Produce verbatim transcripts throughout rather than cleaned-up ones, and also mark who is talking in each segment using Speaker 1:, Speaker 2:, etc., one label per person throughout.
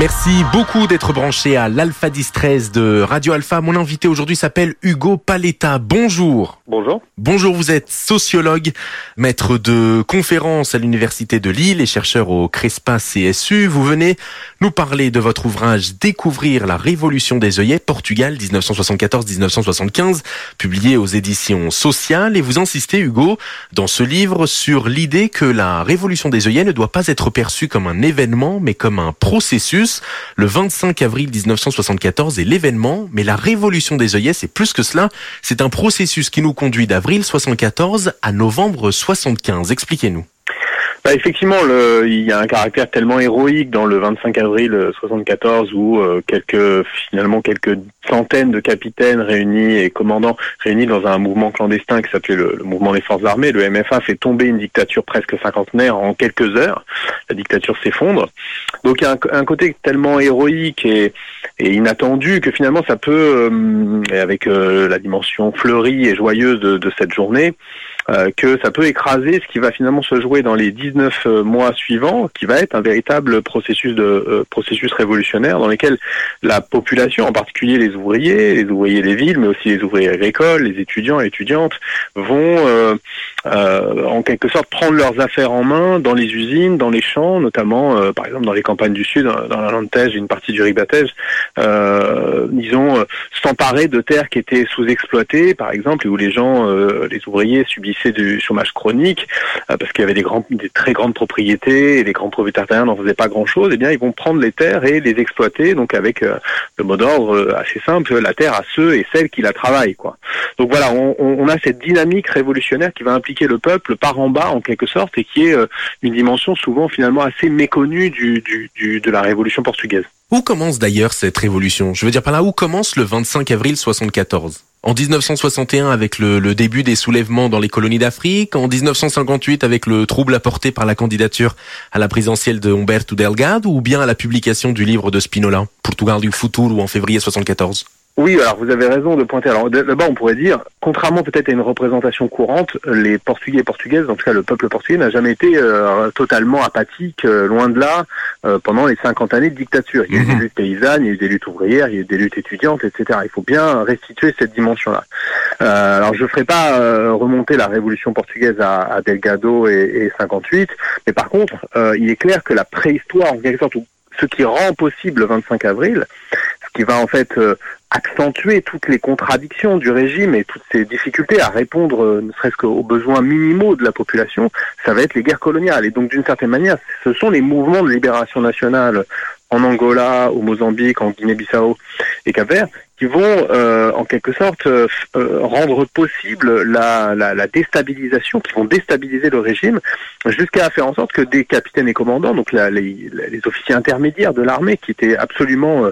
Speaker 1: Merci beaucoup d'être branché à l'Alpha dix treize de Radio Alpha. Mon invité aujourd'hui s'appelle Hugo Paletta. Bonjour.
Speaker 2: Bonjour.
Speaker 1: Bonjour, vous êtes sociologue, maître de conférences à l'Université de Lille et chercheur au CRESPA C S U. Vous venez nous parler de votre ouvrage Découvrir la Révolution des œillets, Portugal dix-neuf cent soixante-quatorze à dix-neuf cent soixante-quinze, publié aux éditions Sociales. Et vous insistez, Hugo, dans ce livre sur l'idée que la Révolution des œillets ne doit pas être perçue comme un événement, mais comme un processus. Le vingt-cinq avril dix-neuf cent soixante-quatorze est l'événement, mais la Révolution des œillets, c'est plus que cela. C'est un processus qui nous conduit d'avril soixante-quatorze à novembre soixante-quinze. Expliquez-nous.
Speaker 2: Bah effectivement, le, il y a un caractère tellement héroïque dans le vingt-cinq avril soixante-quatorze où euh, quelques finalement quelques centaines de capitaines réunis et commandants réunis dans un mouvement clandestin qui s'appelait le, le mouvement des forces armées, le M F A, fait tomber une dictature presque cinquantenaire en quelques heures. La dictature s'effondre. Donc il y a un, un côté tellement héroïque et, et inattendu que finalement ça peut, euh, et avec euh, la dimension fleurie et joyeuse de, de cette journée, Euh, que ça peut écraser ce qui va finalement se jouer dans les dix-neuf euh, mois suivants, qui va être un véritable processus de euh, processus révolutionnaire dans lequel la population, en particulier les ouvriers, les ouvriers des villes, mais aussi les ouvriers agricoles, les étudiants et étudiantes, vont euh, euh, en quelque sorte prendre leurs affaires en main dans les usines, dans les champs, notamment euh, par exemple dans les campagnes du Sud, dans la Landtège et une partie du Ribatège. Euh, ils ont euh, s'emparer de terres qui étaient sous-exploitées, par exemple, et où les gens, euh, les ouvriers subissaient du chômage chronique, euh, parce qu'il y avait des, grands, des très grandes propriétés et les grands propriétaires n'en faisaient pas grand-chose. Eh bien, ils vont prendre les terres et les exploiter, donc avec euh, le mot d'ordre euh, assez simple, la terre à ceux et celles qui la travaillent, quoi. Donc voilà, on, on a cette dynamique révolutionnaire qui va impliquer le peuple par en bas, en quelque sorte, et qui est euh, une dimension souvent finalement assez méconnue du, du, du, de la Révolution portugaise.
Speaker 1: Où commence d'ailleurs cette révolution ? Je veux dire par là, où commence le vingt-cinq avril soixante-quatorze ? En dix-neuf cent soixante et un avec le, le début des soulèvements dans les colonies d'Afrique, en dix-neuf cent cinquante-huit avec le trouble apporté par la candidature à la présidentielle de Humberto Delgado, ou bien à la publication du livre de Spinola, Portugal du Futuro, en février soixante-quatorze.
Speaker 2: Oui, alors vous avez raison de pointer. Alors d'abord, on pourrait dire, contrairement peut-être à une représentation courante, les Portugais et Portugaises, en tout cas le peuple portugais, n'a jamais été euh, totalement apathique, euh, loin de là, euh, pendant les cinquante années de dictature. Il y a eu des luttes paysannes, il y a eu des luttes ouvrières, il y a eu des luttes étudiantes, et cetera. Il faut bien restituer cette dimension-là. Euh, alors je ne ferai pas euh, remonter la révolution portugaise à, à Delgado et, et cinquante-huit, mais par contre, euh, il est clair que la préhistoire, en quelque sorte, ce qui rend possible le vingt-cinq avril, ce qui va en fait euh, accentuer toutes les contradictions du régime et toutes ces difficultés à répondre euh, ne serait-ce qu'aux besoins minimaux de la population, ça va être les guerres coloniales. Et donc d'une certaine manière, ce sont les mouvements de libération nationale en Angola, au Mozambique, en Guinée-Bissau et Cap-Vert, qui vont euh, en quelque sorte euh, rendre possible la, la, la déstabilisation, qui vont déstabiliser le régime, jusqu'à faire en sorte que des capitaines et commandants, donc la, les, les officiers intermédiaires de l'armée, qui étaient absolument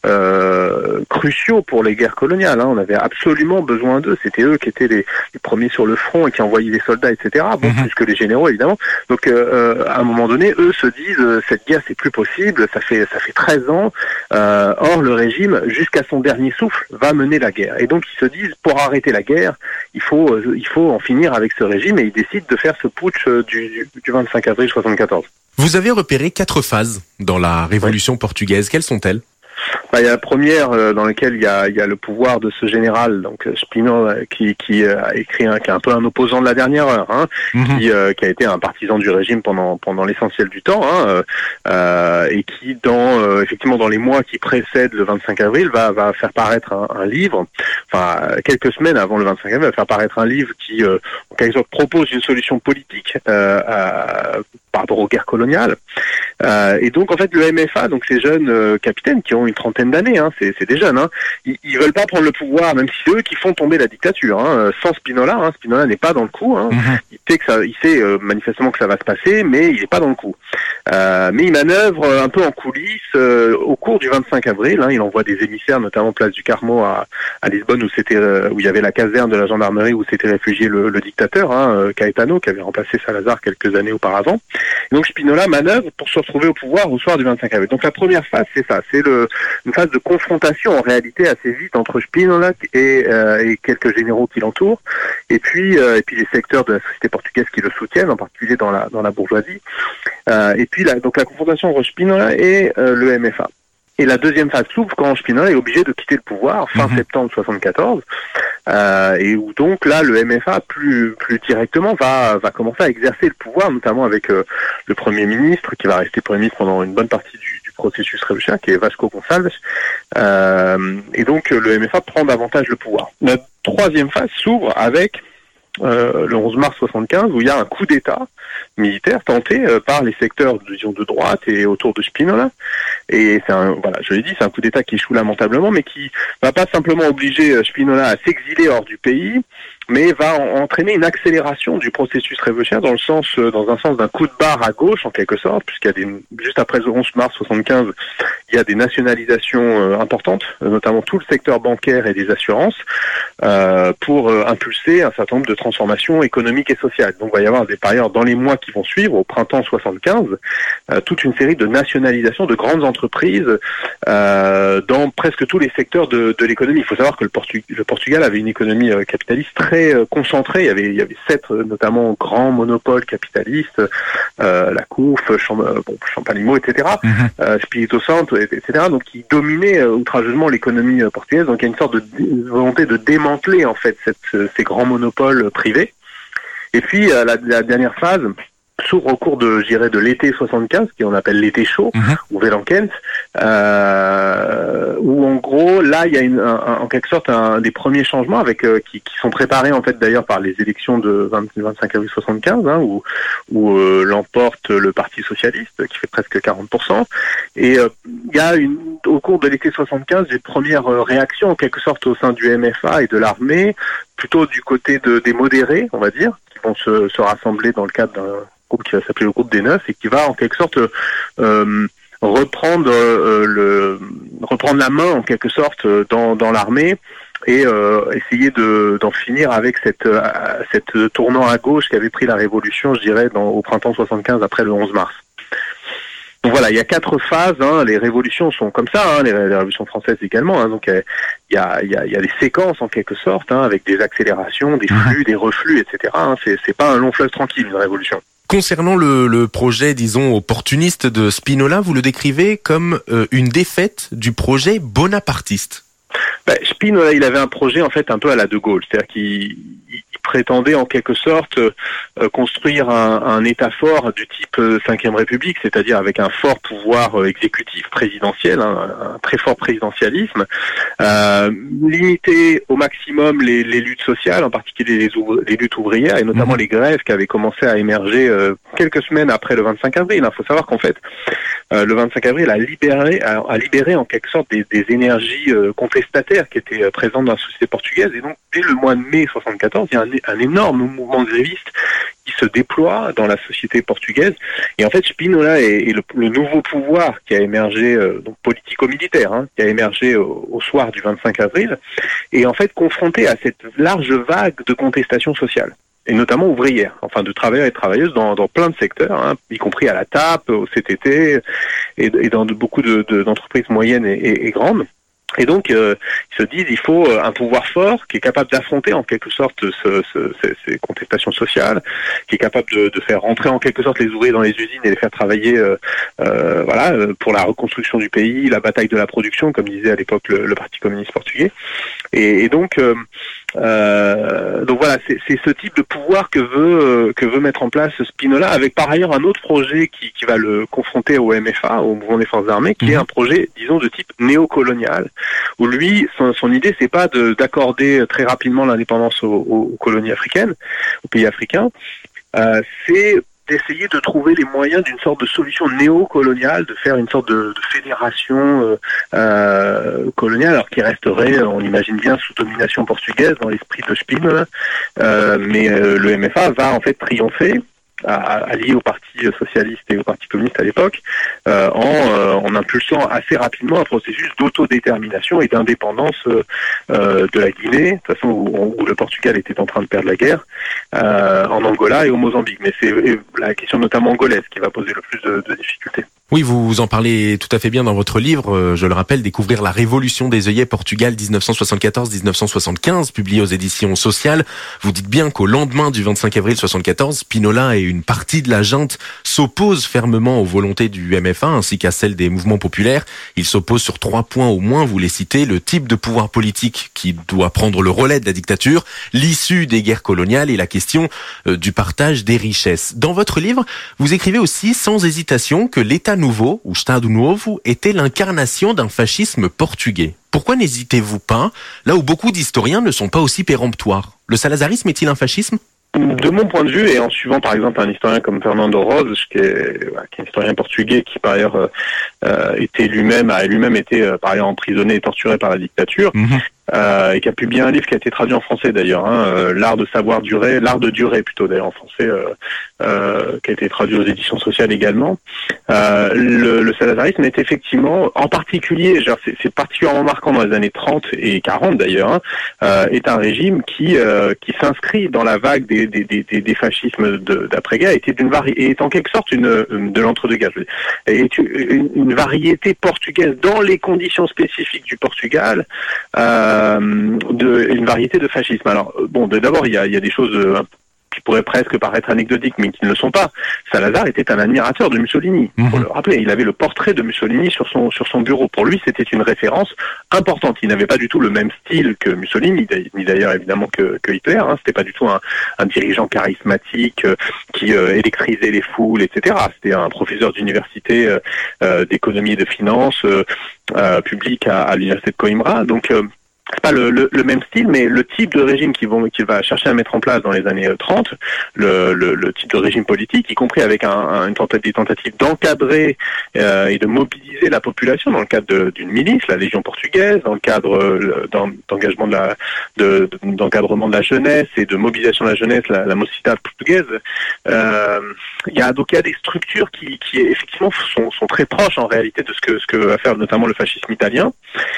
Speaker 2: euh, cruciaux pour les guerres coloniales, hein, on avait absolument besoin d'eux, c'était eux qui étaient les, les premiers sur le front et qui envoyaient les soldats, et cetera. Bon, mm-hmm. plus que les généraux évidemment. Donc euh, à un moment donné, eux se disent euh, cette guerre c'est plus possible, ça fait ça fait treize ans. Euh, or le régime, jusqu'à son dernier souffle, va mener la guerre. Et donc ils se disent, pour arrêter la guerre, il faut euh, il faut en finir avec ce régime, et ils décident de faire ce putsch euh, du, du vingt-cinq avril soixante-quatorze.
Speaker 1: Vous avez repéré quatre phases dans la Révolution oui. portugaise. Quelles sont-elles ?
Speaker 2: Bah, il y a la première euh, dans laquelle il y a, il y a le pouvoir de ce général, donc Spinola, qui, qui euh, a écrit, un, qui est un peu un opposant de la dernière heure, hein, mm-hmm. qui, euh, qui a été un partisan du régime pendant pendant l'essentiel du temps, hein, euh, et qui, dans euh, effectivement dans les mois qui précèdent le vingt-cinq avril, va va faire paraître un, un livre, enfin quelques semaines avant le vingt-cinq avril, va faire paraître un livre qui, euh, en quelque sorte, propose une solution politique euh, à, par rapport aux guerres coloniales. Euh, et donc en fait le M F A, donc ces jeunes euh, capitaines qui ont une trentaine d'années, hein, c'est, c'est des jeunes, hein, ils, ils veulent pas prendre le pouvoir, même si c'est eux qui font tomber la dictature. Hein, sans Spinola, hein, Spinola n'est pas dans le coup. Hein, mmh. Il sait que ça, il sait euh, manifestement que ça va se passer, mais il n'est pas dans le coup. Euh, mais il manœuvre un peu en coulisses euh, au cours du vingt-cinq avril. Hein, il envoie des émissaires, notamment place du Carmo à, à Lisbonne, où c'était euh, où il y avait la caserne de la gendarmerie où s'était réfugié le, le dictateur, hein, Caetano, qui avait remplacé Salazar quelques années auparavant. Et donc Spinola manœuvre pour se retrouver au pouvoir au soir du vingt-cinq avril. Donc la première phase, c'est ça, c'est le, une phase de confrontation en réalité assez vite entre Spinola et, euh, et quelques généraux qui l'entourent, et puis euh, et puis les secteurs de la société portugaise qui le soutiennent, en particulier dans la dans la bourgeoisie. Euh, et puis la, donc la confrontation entre Spinola et euh, le M F A. Et la deuxième phase s'ouvre quand Spínola est obligé de quitter le pouvoir fin mmh. septembre soixante-quatorze, euh, et où donc là le M F A plus plus directement va va commencer à exercer le pouvoir, notamment avec euh, le Premier ministre qui va rester Premier ministre pendant une bonne partie du, du processus révolutionnaire, qui est Vasco Gonçalves, euh, et donc le M F A prend davantage le pouvoir. La troisième phase s'ouvre avec Euh, le onze mars soixante-quinze, où il y a un coup d'État militaire tenté euh, par les secteurs, disons, de droite et autour de Spínola. Et c'est un, voilà, je l'ai dit, c'est un coup d'État qui échoue lamentablement, mais qui va pas simplement obliger euh, Spínola à s'exiler hors du pays, mais va en, entraîner une accélération du processus révolutionnaire dans le sens, euh, dans un sens d'un coup de barre à gauche, en quelque sorte, puisqu'il y a des, juste après le onze mars soixante-quinze, il y a des nationalisations euh, importantes, euh, notamment tout le secteur bancaire et des assurances, euh, pour euh, impulser un certain nombre de transformations économiques et sociales. Donc il va y avoir des périodes dans les mois qui vont suivre, au printemps soixante-quinze, euh, toute une série de nationalisations de grandes entreprises euh, dans presque tous les secteurs de, de l'économie. Il faut savoir que le, Portu- le Portugal avait une économie euh, capitaliste très euh, concentrée. Il y avait, il y avait sept euh, notamment grands monopoles capitalistes, euh, la Couf, Cham- euh, bon, Champalimo, et cetera, mm-hmm. euh, Espírito Santo, et cetera. Donc qui dominaient euh, outrageusement l'économie euh, portugaise. Donc il y a une sorte de d- volonté de démanteler en fait cette, euh, ces grands monopoles privés. Et puis euh, la, la dernière phase s'ouvre au cours de, je dirais, de l'été soixante-quinze, qui on appelle l'été chaud, mmh. ou Verkent, euh, où en gros, là, il y a une, un, en quelque sorte un, des premiers changements avec euh, qui, qui sont préparés en fait d'ailleurs par les élections de vingt, vingt-cinq avril soixante-quinze, hein, où, où euh, l'emporte le Parti socialiste, qui fait presque quarante pour cent. Et euh, il y a une, au cours de l'été soixante-quinze, des premières euh, réactions en quelque sorte au sein du M F A et de l'armée, plutôt du côté de, des modérés, on va dire, qui vont se, se rassembler dans le cadre d'un groupe qui va s'appeler le groupe des Neuf et qui va en quelque sorte euh, reprendre euh, le reprendre la main en quelque sorte dans dans l'armée et euh, essayer de d'en finir avec cette euh, cette tournant à gauche qui avait pris la révolution, je dirais, dans, au printemps soixante-quinze après le onze mars. Donc voilà, il y a quatre phases, hein, les révolutions sont comme ça, hein, les, les révolutions françaises également, hein, donc il y a, il y, a, il y a des séquences en quelque sorte, hein, avec des accélérations, des flux, des reflux, et cetera. Hein, c'est, c'est pas un long fleuve tranquille, une révolution.
Speaker 1: Concernant le, le projet, disons, opportuniste de Spínola, vous le décrivez comme euh, une défaite du projet bonapartiste.
Speaker 2: Ben, Spínola, il avait un projet en fait un peu à la De Gaulle, c'est-à-dire qu'il il prétendait en quelque sorte euh, construire un, un État fort du type euh, cinquième République, c'est-à-dire avec un fort pouvoir euh, exécutif présidentiel, hein, un très fort présidentialisme, euh, limiter au maximum les, les luttes sociales, en particulier les, ouvre- les luttes ouvrières et notamment mmh. les grèves qui avaient commencé à émerger euh, quelques semaines après le vingt-cinq avril. Il faut savoir qu'en fait, euh, le vingt-cinq avril a libéré, a, a libéré en quelque sorte des, des énergies euh, contestataires qui étaient euh, présentes dans la société portugaise, et donc dès le mois de mai soixante-quatorze, il y a un, un énorme mouvement gréviste qui se déploie dans la société portugaise. Et en fait, Spínola est, est le, le nouveau pouvoir qui a émergé, euh, donc politico-militaire, hein, qui a émergé au, au soir du vingt-cinq avril, et en fait confronté à cette large vague de contestation sociale, et notamment ouvrière, enfin de travailleurs et de travailleuses dans, dans plein de secteurs, hein, y compris à la T A P, au C T T, et, et dans de, beaucoup de, de, d'entreprises moyennes et, et, et grandes. Et donc, euh, ils se disent il faut un pouvoir fort qui est capable d'affronter en quelque sorte ce, ce, ces, ces contestations sociales, qui est capable de, de faire rentrer en quelque sorte les ouvriers dans les usines et les faire travailler, euh, euh, voilà, pour la reconstruction du pays, la bataille de la production, comme disait à l'époque le, le Parti communiste portugais. Et, et donc, euh, euh, donc voilà, c'est, c'est ce type de pouvoir que veut euh, que veut mettre en place Spínola, avec par ailleurs un autre projet qui, qui va le confronter au M F A, au mouvement des forces armées, qui mmh. est un projet, disons, de type néocolonial, où lui, son, son idée, c'est pas de, d'accorder très rapidement l'indépendance aux, aux colonies africaines, aux pays africains, euh, c'est d'essayer de trouver les moyens d'une sorte de solution néocoloniale, de faire une sorte de, de fédération euh, euh, coloniale, alors qui resterait, on imagine bien, sous domination portugaise dans l'esprit de Spínola, euh, mais euh, le M F A va en fait triompher, allié au Parti socialiste et au Parti communiste à l'époque, euh, en, euh, en impulsant assez rapidement un processus d'autodétermination et d'indépendance euh, de la Guinée, de toute façon où, où le Portugal était en train de perdre la guerre, euh, en Angola et au Mozambique. Mais c'est la question notamment angolaise qui va poser le plus de, de difficultés.
Speaker 1: Oui, vous en parlez tout à fait bien dans votre livre, je le rappelle, Découvrir la révolution des œillets Portugal dix-neuf cent soixante-quatorze à dix-neuf cent soixante-quinze, publié aux éditions Sociales. Vous dites bien qu'au lendemain du vingt-cinq avril soixante-quatorze, Spinola et une partie de la junte s'opposent fermement aux volontés du M F A ainsi qu'à celles des mouvements populaires. Ils s'opposent sur trois points au moins, vous les citez: le type de pouvoir politique qui doit prendre le relais de la dictature, l'issue des guerres coloniales et la question euh, du partage des richesses. Dans votre livre, vous écrivez aussi sans hésitation que l'État nouveau, ou Estado Novo, était l'incarnation d'un fascisme portugais. Pourquoi n'hésitez-vous pas, là où beaucoup d'historiens ne sont pas aussi péremptoires? Le salazarisme est-il un fascisme?
Speaker 2: De mon point de vue, et en suivant par exemple un historien comme Fernando Rose, qui est, qui est un historien portugais qui par ailleurs euh, était lui-même, a lui-même été euh, par ailleurs emprisonné et torturé par la dictature, mmh. euh, et qui a publié un livre qui a été traduit en français d'ailleurs, hein, euh, l'art de savoir durer, l'art de durer plutôt d'ailleurs en français, euh, euh, qui a été traduit aux éditions Sociales également. Euh, le, le salazarisme est effectivement, en particulier, genre c'est, c'est particulièrement marquant dans les années trente et quarante d'ailleurs, hein, euh, est un régime qui euh, qui s'inscrit dans la vague des des des, des, des fascismes de, d'après-guerre, était d'une vari- est en quelque sorte une, une de l'entre-deux-guerres, est une, une variété portugaise dans les conditions spécifiques du Portugal, euh, de une variété de fascisme. Alors bon, d'abord il y a il y a des choses euh, qui pourraient presque paraître anecdotiques, mais qui ne le sont pas. Salazar était un admirateur de Mussolini. Mmh. Faut le rappeler, il avait le portrait de Mussolini sur son sur son bureau. Pour lui, c'était une référence importante. Il n'avait pas du tout le même style que Mussolini, ni d'ailleurs évidemment que, que Hitler. Hein. C'était pas du tout un, un dirigeant charismatique euh, qui euh, électrisait les foules, et cetera. C'était un professeur d'université euh, euh, d'économie et de finances euh, euh, publique à, à l'université de Coimbra. Donc euh, c'est pas le, le, le même style, mais le type de régime qu'ils vont, qu'il va chercher à mettre en place dans les années trente, le, le, le type de régime politique, y compris avec un, un, une tentative, des tentatives d'encadrer euh, et de mobiliser la population dans le cadre de, d'une milice, la Légion portugaise, dans le cadre euh, d'engagement de la, de, d'encadrement de la jeunesse et de mobilisation de la jeunesse, la, la Mocidade portugaise. Euh, il y a donc il y a des structures qui, qui effectivement sont, sont très proches en réalité de ce que ce que va faire notamment le fascisme italien.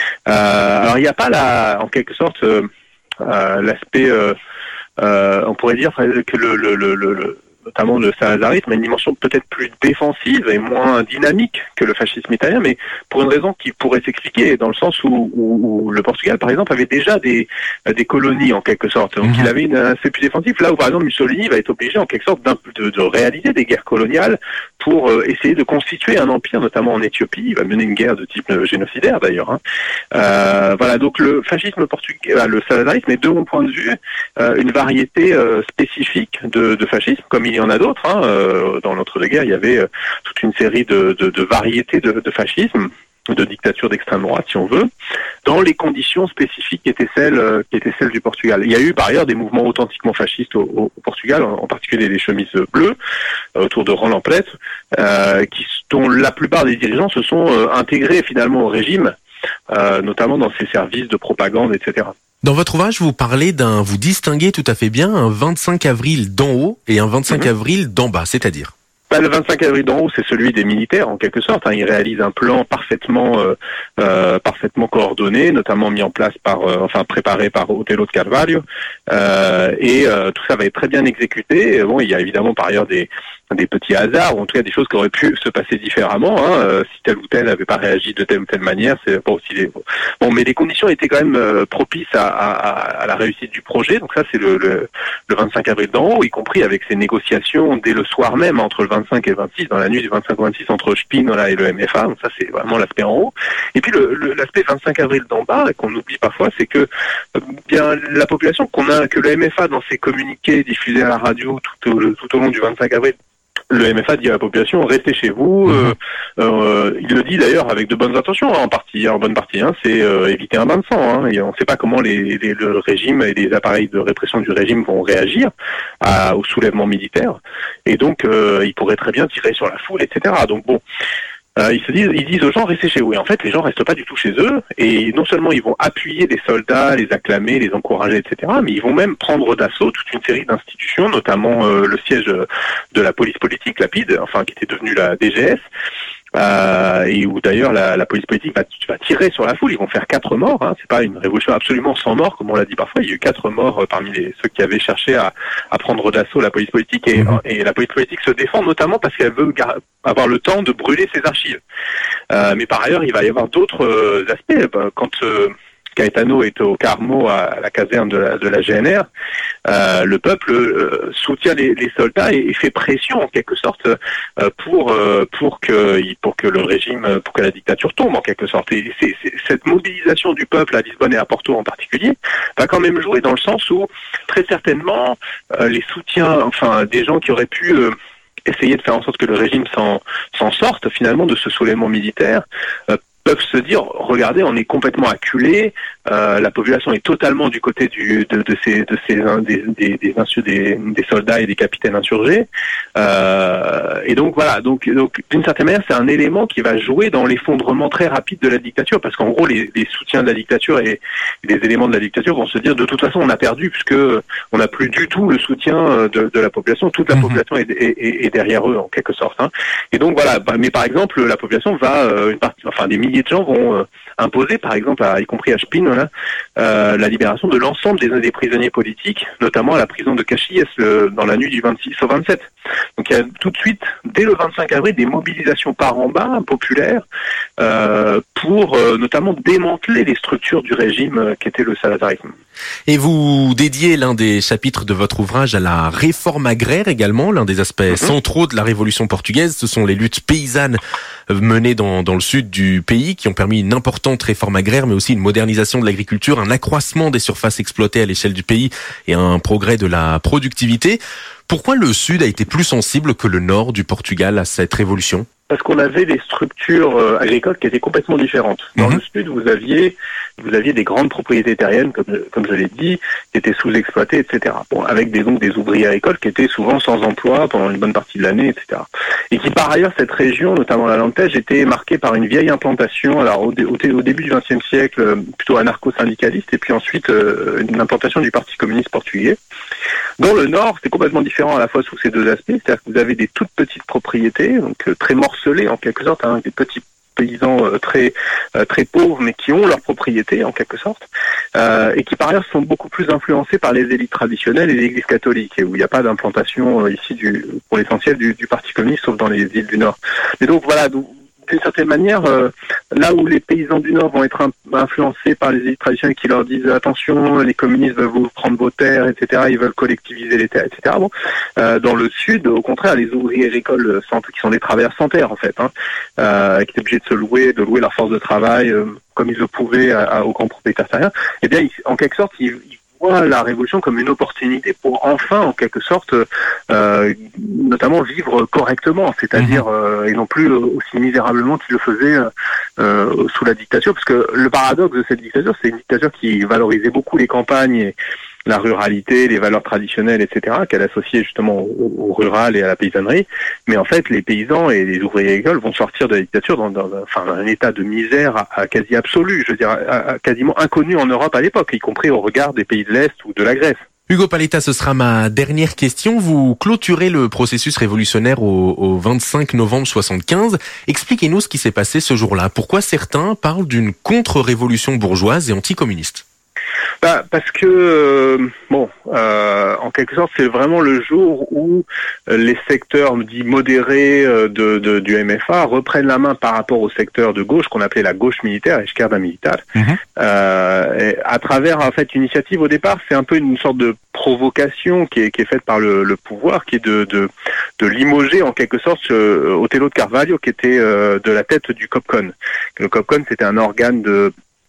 Speaker 2: Euh, alors il n'y a pas la en quelque sorte euh, euh, l'aspect euh, euh, on pourrait dire que le, le, le, le notamment le salazarisme a une dimension peut-être plus défensive et moins dynamique que le fascisme italien, mais pour une raison qui pourrait s'expliquer dans le sens où, où, où le Portugal, par exemple, avait déjà des, des colonies en quelque sorte. Donc mmh. il avait une aspect plus défensif, là où par exemple Mussolini va être obligé en quelque sorte de, de réaliser des guerres coloniales pour euh, essayer de constituer un empire, notamment en Éthiopie. Il va mener une guerre de type génocidaire d'ailleurs. Hein. Euh, voilà, donc le fascisme portugais, le salazarisme est de mon point de vue euh, une variété euh, spécifique de, de fascisme, comme il il y en a d'autres. Hein. Euh, dans l'entre-deux-guerres, il y avait euh, toute une série de, de, de variétés de, de fascisme, de dictature d'extrême droite, si on veut, dans les conditions spécifiques qui étaient celles, euh, qui étaient celles du Portugal. Il y a eu par ailleurs des mouvements authentiquement fascistes au, au, au Portugal, en, en particulier les chemises bleues, euh, autour de Roland Plette, euh, qui, dont la plupart des dirigeants se sont euh, intégrés finalement au régime, euh, notamment dans ses services de propagande, et cetera.
Speaker 1: Dans votre ouvrage, vous parlez d'un, vous distinguez tout à fait bien un vingt-cinq avril d'en haut et un vingt-cinq avril d'en bas, c'est-à-dire?
Speaker 2: Bah, le vingt-cinq avril d'en haut, c'est celui des militaires en quelque sorte. Hein. Ils réalisent un plan parfaitement, euh, euh, parfaitement coordonné, notamment mis en place par, euh, enfin préparé par Otelo de Carvalho, euh, et euh, tout ça va être très bien exécuté. Et bon, il y a évidemment par ailleurs des des petits hasards, ou en tout cas des choses qui auraient pu se passer différemment, hein, euh, si tel ou tel n'avait pas réagi de telle ou telle manière, c'est pas aussi les... Bon, mais les conditions étaient quand même euh, propices à, à, à la réussite du projet, donc ça c'est le, le, le vingt-cinq avril d'en haut, y compris avec ces négociations dès le soir même, entre le vingt-cinq et le vingt-six, dans la nuit du vingt-cinq au vingt-six, entre Spinola et le M F A, donc ça c'est vraiment l'aspect en haut. Et puis le, le, l'aspect vingt-cinq avril d'en bas, qu'on oublie parfois, c'est que euh, bien la population qu'on a, que le M F A dans ses communiqués diffusés à la radio tout au, tout au long du vingt-cinq avril, le M F A dit à la population, restez chez vous. Mmh. Euh, euh, il le dit d'ailleurs avec de bonnes intentions, hein, en partie, en bonne partie. Hein, c'est euh, éviter un bain de sang. Hein, et on ne sait pas comment les, les, le régime et les appareils de répression du régime vont réagir à, au soulèvement militaire. Et donc, euh, ils pourraient très bien tirer sur la foule, et cetera. Donc bon. Euh, ils se disent, ils disent aux gens restez chez vous. Et en fait, les gens restent pas du tout chez eux. Et non seulement ils vont appuyer les soldats, les acclamer, les encourager, et cetera. Mais ils vont même prendre d'assaut toute une série d'institutions, notamment euh, le siège de la police politique, la P I D, enfin qui était devenue la D G S. euh, et où d'ailleurs la, la police politique va, va tirer sur la foule. Ils vont faire quatre morts. Hein. C'est pas une révolution absolument sans mort, comme on l'a dit parfois. Il y a eu quatre morts euh, parmi les, ceux qui avaient cherché à, à prendre d'assaut la police politique. Et, mmh. et la police politique se défend notamment parce qu'elle veut gar- avoir le temps de brûler ses archives. Euh, mais par ailleurs, il va y avoir d'autres euh, aspects. Quand euh, Caetano est au Carmo à la caserne de la, de la G N R, euh, le peuple euh, soutient les, les soldats et, et fait pression en quelque sorte euh, pour euh, pour que pour que le régime, pour que la dictature tombe en quelque sorte. Et c'est, c'est, cette mobilisation du peuple à Lisbonne et à Porto en particulier va quand même jouer dans le sens où très certainement euh, les soutiens, enfin des gens qui auraient pu euh, essayer de faire en sorte que le régime s'en, s'en sorte finalement de ce soulèvement militaire, euh, peuvent se dire, regardez, on est complètement acculé, euh, la population est totalement du côté du, de, de ces, de ces des, des, des, des, des soldats et des capitaines insurgés, euh, et donc voilà, donc, donc d'une certaine manière, c'est un élément qui va jouer dans l'effondrement très rapide de la dictature, parce qu'en gros, les, les soutiens de la dictature et, et les éléments de la dictature vont se dire, de toute façon, on a perdu, puisque on n'a plus du tout le soutien de, de la population, toute la mmh. population est, est, est, est derrière eux en quelque sorte, hein. Et donc voilà, bah, mais par exemple, la population va, euh, une partie, enfin des milliers de gens vont euh, imposer, par exemple, à, y compris à Spin, là, euh, la libération de l'ensemble des, des prisonniers politiques, notamment à la prison de Caxias le, dans la nuit du vingt-six au vingt-sept. Donc il y a tout de suite, dès le vingt-cinq avril, des mobilisations par en bas, populaires, euh, pour euh, notamment démanteler les structures du régime euh, qui était le salazzarisme.
Speaker 1: Et vous dédiez l'un des chapitres de votre ouvrage à la réforme agraire également, l'un des aspects mmh. centraux de la Révolution portugaise. Ce sont les luttes paysannes menées dans, dans le sud du pays qui ont permis une importante réforme agraire, mais aussi une modernisation de l'agriculture, un accroissement des surfaces exploitées à l'échelle du pays et un progrès de la productivité. Pourquoi le sud a été plus sensible que le nord du Portugal à cette révolution ?
Speaker 2: Parce qu'on avait des structures euh, agricoles qui étaient complètement différentes. Dans mmh. le sud, vous aviez vous aviez des grandes propriétés terriennes, comme comme je l'ai dit, qui étaient sous-exploitées, et cetera. Bon, avec des donc des ouvriers agricoles qui étaient souvent sans emploi pendant une bonne partie de l'année, et cetera. Et qui par ailleurs, cette région, notamment la Lantège, était marquée par une vieille implantation. Alors au, au, au début du vingtième siècle, plutôt anarcho-syndicaliste, et puis ensuite euh, une implantation du Parti communiste portugais. Dans le nord, c'est complètement différent à la fois sous ces deux aspects, c'est-à-dire que vous avez des toutes petites propriétés, donc euh, très morcelées en quelque sorte, hein, des petits paysans euh, très euh, très pauvres, mais qui ont leur propriété en quelque sorte, euh, et qui par ailleurs sont beaucoup plus influencés par les élites traditionnelles et l'Église catholique, et où il n'y a pas d'implantation euh, ici du, pour l'essentiel du, du Parti communiste, sauf dans les îles du Nord. Mais donc voilà, donc, d'une certaine manière, euh, là où les paysans du Nord vont être un, influencés par les élites traditionnelles qui leur disent attention, les communistes veulent vous prendre vos terres, et cetera, ils veulent collectiviser les terres, et cetera. Bon, euh, dans le Sud, au contraire, les ouvriers agricoles sans, qui sont des travailleurs sans terre, en fait, hein, euh, qui étaient obligés de se louer, de louer leur force de travail euh, comme ils le pouvaient à, à, aux grands propriétaires terriens, eh bien, ils, en quelque sorte, ils, ils la révolution comme une opportunité pour enfin, en quelque sorte, euh, notamment vivre correctement, c'est-à-dire euh, et non plus aussi misérablement qu'ils le faisaient euh, sous la dictature, parce que le paradoxe de cette dictature, c'est une dictature qui valorisait beaucoup les campagnes et la ruralité, les valeurs traditionnelles, et cetera, qu'elle associait justement au, au rural et à la paysannerie. Mais en fait, les paysans et les ouvriers agricoles vont sortir de la dictature dans, dans, enfin, un état de misère à, à quasi absolu, je veux dire, à, à quasiment inconnu en Europe à l'époque, y compris au regard des pays de l'Est ou de la Grèce.
Speaker 1: Hugo Paletta, ce sera ma dernière question. Vous clôturez le processus révolutionnaire au, au vingt-cinq novembre soixante-quinze. Expliquez-nous ce qui s'est passé ce jour-là. Pourquoi certains parlent d'une contre-révolution bourgeoise et anticommuniste ?
Speaker 2: Bah, parce que euh, bon, euh, en quelque sorte, c'est vraiment le jour où euh, les secteurs dits modérés euh, de, de, du M F A reprennent la main par rapport au secteur de gauche qu'on appelait la gauche militaire, esquerda militar, mmh. euh, et à travers en fait une initiative au départ, c'est un peu une sorte de provocation qui est, qui est faite par le, le pouvoir, qui est de, de, de limoger en quelque sorte euh, Otelo de Carvalho, qui était euh, de la tête du COPCON. Le COPCON, c'était un organe de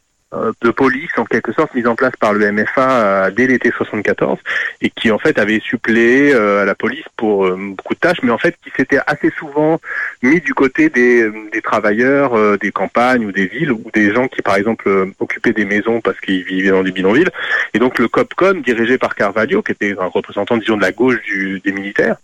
Speaker 2: de police en quelque sorte mise en place par le M F A euh, dès l'été soixante-quatorze et qui en fait avait suppléé euh, à la police pour euh, beaucoup de tâches, mais en fait qui s'était assez souvent mis du côté des, des travailleurs euh, des campagnes ou des villes ou des gens qui par exemple euh, occupaient des maisons parce qu'ils vivaient dans des bidonvilles. Et donc le COPCON, dirigé par Carvalho, qui était un représentant disons de la gauche du, des militaires,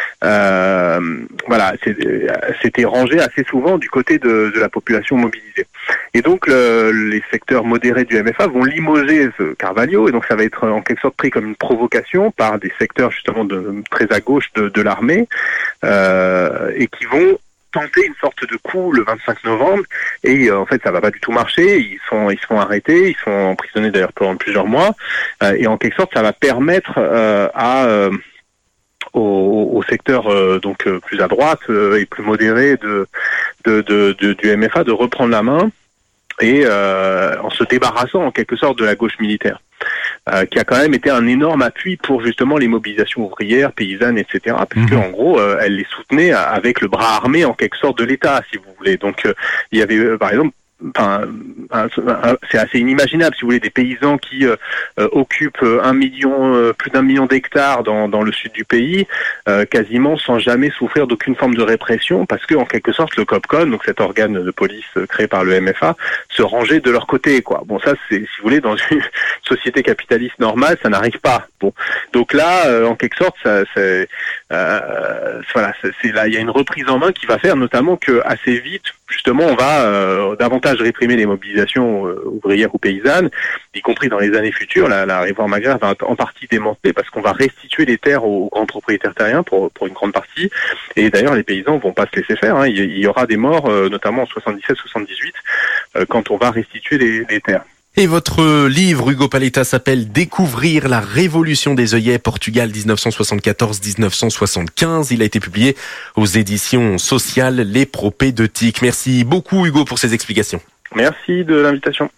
Speaker 2: euh, voilà, c'était rangé assez souvent du côté de, de la population mobilisée. Et donc le, les secteurs modérés du M F A vont limoger ce Carvalho, et donc ça va être en quelque sorte pris comme une provocation par des secteurs justement de, très à gauche de, de l'armée, euh, et qui vont tenter une sorte de coup le vingt-cinq novembre et euh, en fait ça va pas du tout marcher. Ils sont ils sont arrêtés, ils sont emprisonnés d'ailleurs pendant plusieurs mois euh, et en quelque sorte ça va permettre euh, à euh, au, au secteur euh, donc euh, plus à droite euh, et plus modéré de, de, de, de du M F A de reprendre la main et euh, en se débarrassant en quelque sorte de la gauche militaire. Euh, qui a quand même été un énorme appui pour justement les mobilisations ouvrières, paysannes, et cetera. Parce que en gros, euh, elle les soutenait avec le bras armé en quelque sorte de l'État, si vous voulez. Donc, euh, il y avait, euh, par exemple, Enfin, c'est assez inimaginable, si vous voulez, des paysans qui euh, euh, occupent un million, euh, plus d'un million d'hectares dans, dans le sud du pays, euh, quasiment sans jamais souffrir d'aucune forme de répression, parce que en quelque sorte le COPCON, donc cet organe de police créé par le M F A, se rangeait de leur côté, quoi. Bon, ça, c'est, si vous voulez, dans une société capitaliste normale, ça n'arrive pas. Bon, donc là, euh, en quelque sorte, ça, c'est, euh, voilà, c'est, c'est là, il y a une reprise en main qui va faire notamment que assez vite, justement, on va euh, davantage réprimer les mobilisations euh, ouvrières ou paysannes, y compris dans les années futures. La, la réforme agraire va en partie démanteler parce qu'on va restituer les terres aux, aux grands propriétaires terriens pour, pour une grande partie. Et d'ailleurs, les paysans vont pas se laisser faire. Hein. Il, il y aura des morts, euh, notamment en soixante-dix-sept soixante-dix-huit, euh, quand on va restituer les, les terres.
Speaker 1: Et votre livre, Hugo Paletta, s'appelle « Découvrir la révolution des œillets, Portugal dix-neuf cent soixante-quatorze à dix-neuf cent soixante-quinze ». Il a été publié aux éditions sociales Les Propédeutiques. Merci beaucoup Hugo pour ces explications.
Speaker 2: Merci de l'invitation.